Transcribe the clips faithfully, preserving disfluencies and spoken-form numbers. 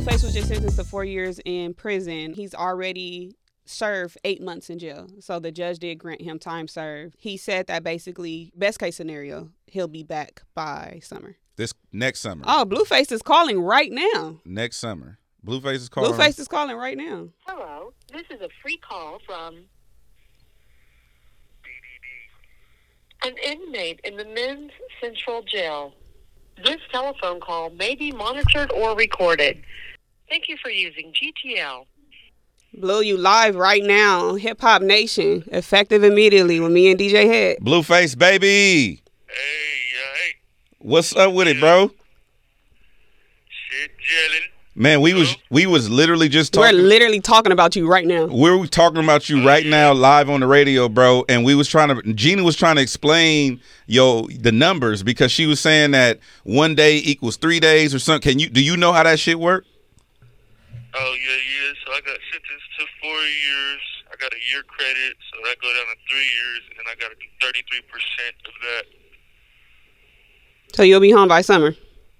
Blueface was just sentenced to four years in prison. He's already served eight months in jail. So the judge did grant him time served. He said that basically, best case scenario, he'll be back by summer. This next summer. Oh, Blueface is calling right now. Next summer. Blueface is calling. Blueface is calling right now. Hello, this is a free call from an inmate in the men's central jail. This telephone call may be monitored or recorded. Thank you for using G T L. Blue, you live right now. Hip Hop Nation, effective immediately with me and D J Head. Blueface, baby. Hey, yeah, hey. What's up with it, bro? Shit, chillin'. Man, we was we was literally just talking. We're literally talking about you right now. We're talking about you right now, live on the radio, bro. And we was trying to. Gina was trying to explain yo the numbers because she was saying that one day equals three days or something. Can you do you know how that shit work? Oh yeah, yeah. So I got sentenced to four years. I got a year credit, so that go down to three years, and I got to do thirty-three percent of that. So you'll be home by summer.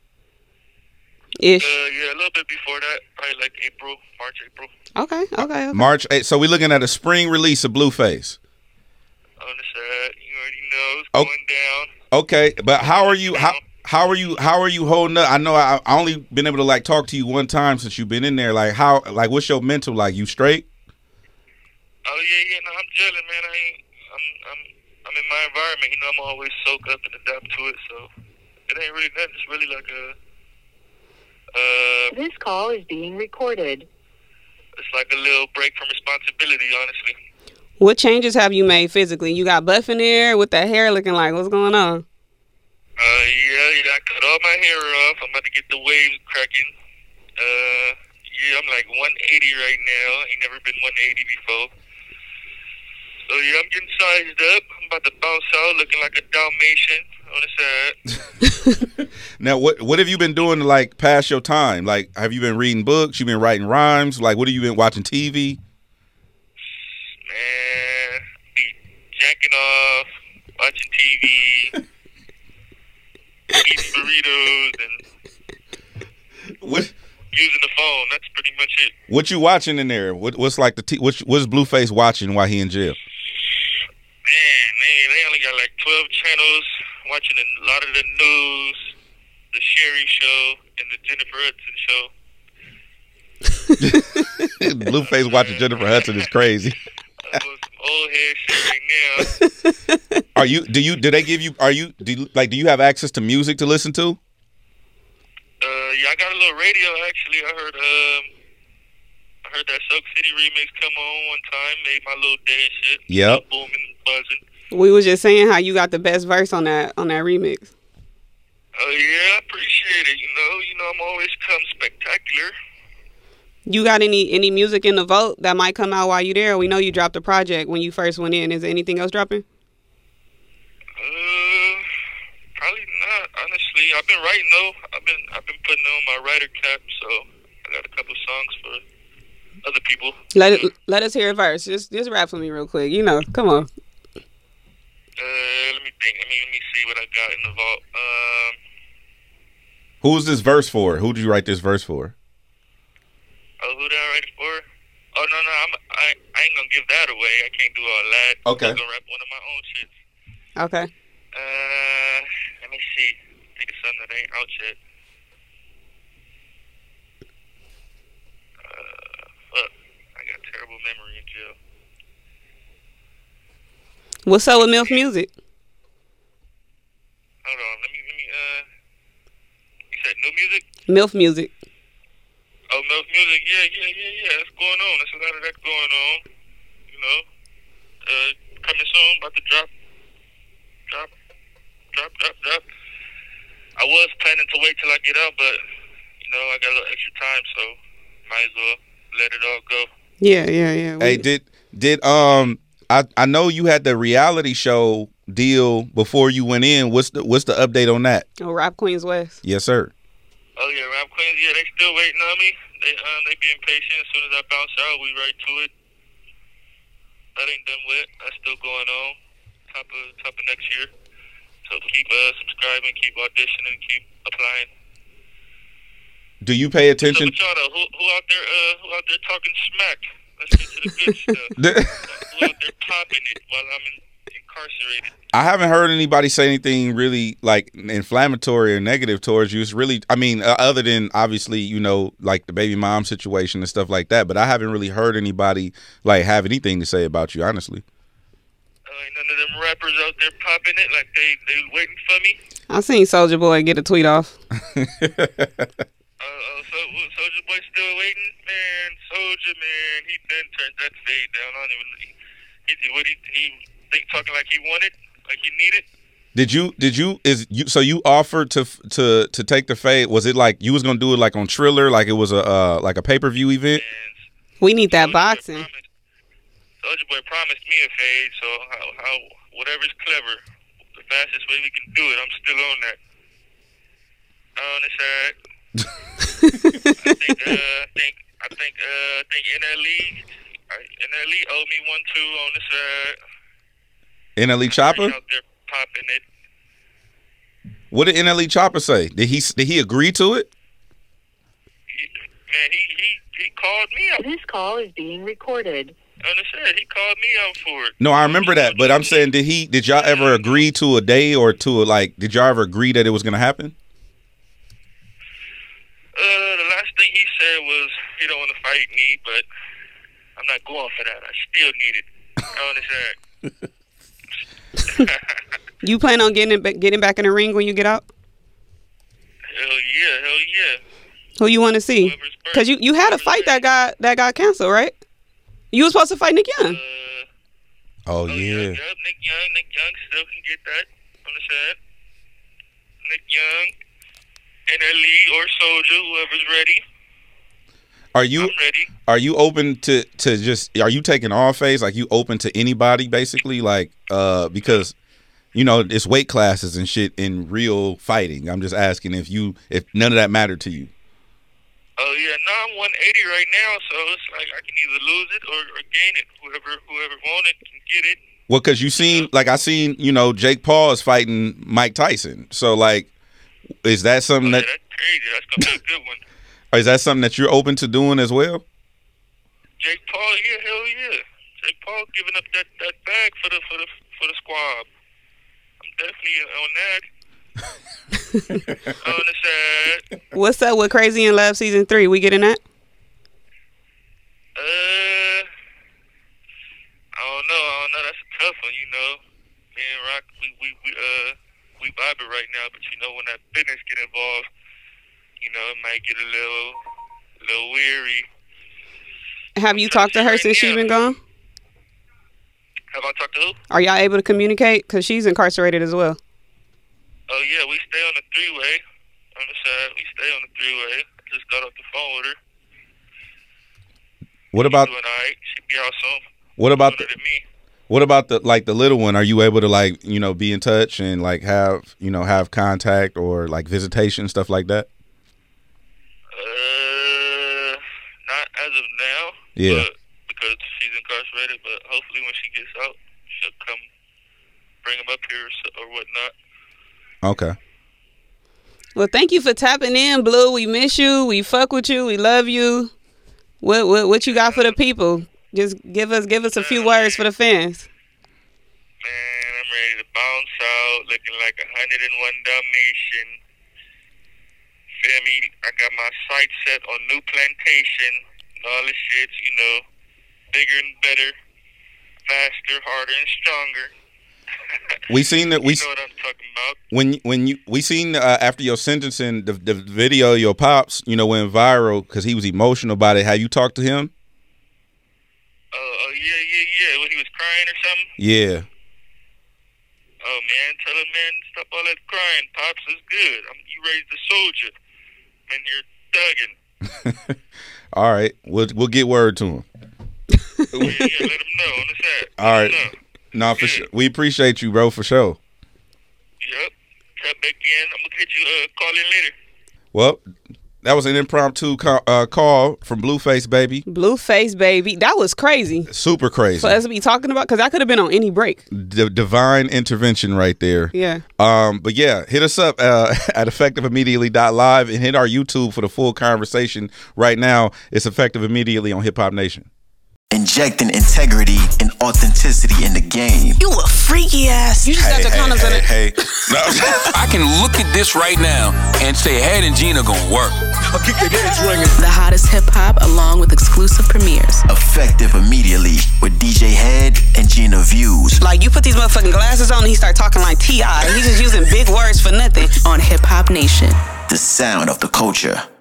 Ish. Uh, yeah, a little bit before that, probably like April, March, April. Okay, okay, okay. March eighth. So we're looking at a spring release of Blueface. On the side, you already know it's Oh. going down. Okay, but how are you? How how are you? How are you holding up? I know I, I only been able to like talk to you one time since you've been in there. Like how? Like what's your mental like? You straight? Oh yeah, yeah. No, I'm chilling, man. I ain't. I'm. I'm. I'm in my environment. You know, I'm always soak up and adapt to it. So it ain't really nothing. It's really like a. Uh, This call is being recorded. it's like a little break from responsibility, honestly. What changes have you made physically? You got buff in there with that hair looking like, what's going on? Uh, yeah, yeah, I cut all my hair off. I'm about to get the waves cracking. Uh, yeah, I'm like one eighty right now. Ain't never been one eighty before. So yeah, I'm getting sized up. I'm about to bounce out looking like a Dalmatian on the side. Now what what have you been doing to like pass your time? Like have you been reading books? You been writing rhymes? Like what have you been watching T V? Man, be jacking off, watching T V, eating burritos, and What using the phone. That's pretty much it. what you watching in there? What what's like the t- what's what's Blueface watching while he in jail? Man, they, they only got like twelve channels, watching a lot of the news, the Sherry Show, and the Jennifer Hudson Show. Blueface watching Jennifer Hudson is crazy. That's some old head shit right now. Are you do you do they give you are you do you, like do you have access to music to listen to? Uh, yeah, I got a little radio actually. I heard um, I heard that Soak City remix come on one time. Made my little day and shit. Yep. Booming, buzzing. We was just saying how you got the best verse on that on that remix. Oh yeah, I appreciate it. You know, you know, I'm always come spectacular. You got any any music in the vote that might come out while you there? We know you dropped a project when you first went in. Is there anything else dropping? Uh, probably not. Honestly, I've been writing though. I've been I've been putting on my writer cap, so I got a couple songs for other people. Let it, let us hear a verse. Just just rap for me real quick. You know, come on. Uh, let me think. Let me let me see what I got in the vault. Um, Who's this verse for? Who did you write this verse for? oh, who did I write it for? Oh no no, I'm I I ain't gonna give that away. I can't do all that. Okay. I'm gonna rap one of my own shits. Okay. Uh, let me see. Think of something that ain't out yet. Uh, fuck. I got terrible memory in jail. What's up with MILF Music? Hold on. Let me, let me, uh, you said new music? MILF Music. Oh, Milk Music. Yeah, yeah, yeah, yeah. That's going on. There's a lot of that going on. You know, uh, coming soon, about to drop, drop, drop, drop, drop. I was planning to wait till I get out, but, you know, I got a little extra time, so might as well let it all go. Yeah, yeah, yeah. Hey, did did um I I know you had the reality show deal before you went in. What's the what's the update on that? Oh, Rap Queens West. Yes, sir. Oh yeah, Rap Queens. Yeah, they still waiting on me. They um, they being patient. As soon as I bounce out, we right to it. That ain't done with. That's still going on. Top of top of next year. So keep uh, subscribing, keep auditioning, keep applying. Do you pay So attention? with y'all though, who, who out there? Uh, who out there talking smack? Let's get to the good stuff. Who out there popping it while I'm in, incarcerated? I haven't heard anybody say anything really like inflammatory or negative towards you. It's really, I mean, uh, other than obviously, you know, like the baby mom situation and stuff like that. But I haven't really heard anybody like have anything to say about you, honestly. Uh, ain't none of them rappers out there popping it like they they waiting for me. I seen Soldier Boy get a tweet off. Uh, uh, so Soldier Boy still waiting, man. Soldier man, he then turned that fade down. I don't even. He, he what he he think talking like he wanted, like he needed. Did you? Did you? Is you? So you offered to to to take the fade? Was it like you was gonna do it like on Triller, like it was a uh, like a pay per view event? And We need that Soulja Boy boxing. promised- Soulja Boy promised me a fade, so how, how whatever's clever, the fastest way we can do it, I'm still on that. On the side, I think, uh, I think, I think, uh, I think N L E, N L E owed me one too on the side. N L E Chopper? Out there popping it. What did N L E Chopper say? Did he did he agree to it? He, man, he, he, he called me out. This call is being recorded. Understand? He called me out for it. No, I remember that, but I'm saying, did he? Did y'all ever agree to a day or to a, like? Did y'all ever agree that it was gonna happen? Uh, the last thing he said was he don't want to fight me, but I'm not going for that. I still need it. I understand. You plan on getting ba- getting back in the ring when you get out? Hell yeah, hell yeah. Who you want to see? Whoever's first. Because you, you had a fight that got that got canceled, right? You were supposed to fight Nick Young. Uh, Oh oh, yeah. yeah, yep, Nick Young, Nick Young still can get that. Understand? Nick Young, N L E or Soldier, whoever's ready. Are you I'm ready. are you open to to just? Are you taking all phase? Like you open to anybody basically? Like uh because. You know, it's weight classes and shit in real fighting. I'm just asking if you, if none of that mattered to you. Oh yeah, no, I'm one eighty right now, so it's like I can either lose it or, or gain it. Whoever whoever want it can get it. Well, because you seen, like I seen, you know, Jake Paul is fighting Mike Tyson. So, like, is that something Oh, yeah, that, that's crazy. That's gonna be a good one. or is that something that you're open to doing as well? Jake Paul, yeah, hell yeah. Jake Paul giving up that, that bag for the for the for the squad. I'm definitely on that. On the side. What's up with Crazy in Love season three? We getting that? Uh, I don't know. I don't know. That's a tough one, you know. Me and Rock, we we we uh we vibing right now, but you know when that business get involved, you know it might get a little, a little weary. Have you talked to her since she's been gone? Have I talked to who? Are y'all able to communicate? Because she's incarcerated as well. Oh yeah, we stay on the three way. On the side, we stay on the three way. Just got off the phone with her. What about, Doing all right. She be out soon. what about the, Sooner than me. what about the, like the little one? Are you able to like, you know, be in touch and like have, you know, have contact or like visitation, stuff like that? Uh, not as of now. Yeah. But because she's incarcerated, but hopefully when she gets out, she'll come bring him up here or, so, or whatnot. Okay. Well, thank you for tapping in, Blue. We miss you. We fuck with you. We love you. What what what you got for the people? Just give us give us a few words for the fans. Man, I'm ready to bounce out, looking like a hundred and one Dalmatian. Feel me? I got my sights set on new plantation, and all this shit, you know, bigger and better, faster, harder, and stronger. We seen that we You know what I'm talking about. when when you we seen uh, after your sentencing the the video of your pops, you know, went viral because he was emotional about it. Have you talked to him? Oh, uh, yeah, yeah, yeah. When he was crying or something. Yeah. Oh man, tell him, man, stop all that crying. Pops is good. I'm, you raised a soldier. Man, you're thugging. All right, we'll we'll get word to him. Yeah, yeah, let him know on the side. All right. Let him know. No, for Yeah. sure. We appreciate you, bro, for sure. Yep. Tap back in. I'm gonna hit you. Uh, call in later. Well, That was an impromptu call, uh, call from Blueface Baby. Blueface Baby. That was crazy. Super crazy. For us to be talking about, because I could have been on any break. D- divine intervention right there. Yeah. Um. But yeah, hit us up uh, at effective immediately dot live and hit our YouTube for the full conversation right now. It's Effective Immediately on Hip Hop Nation. Injecting integrity and authenticity in the game. You a freaky ass. You just Hey, got your hey, condoms in hey, it. hey. No. I can look at this right now and say Head and Gina gonna work. I'll keep your games ringing. The hottest hip hop along with exclusive premieres. Effective Immediately with D J Head and Gina Views. Like you put these motherfucking glasses on and he start talking like T I He's just using big words for nothing. On Hip Hop Nation. The sound of the culture.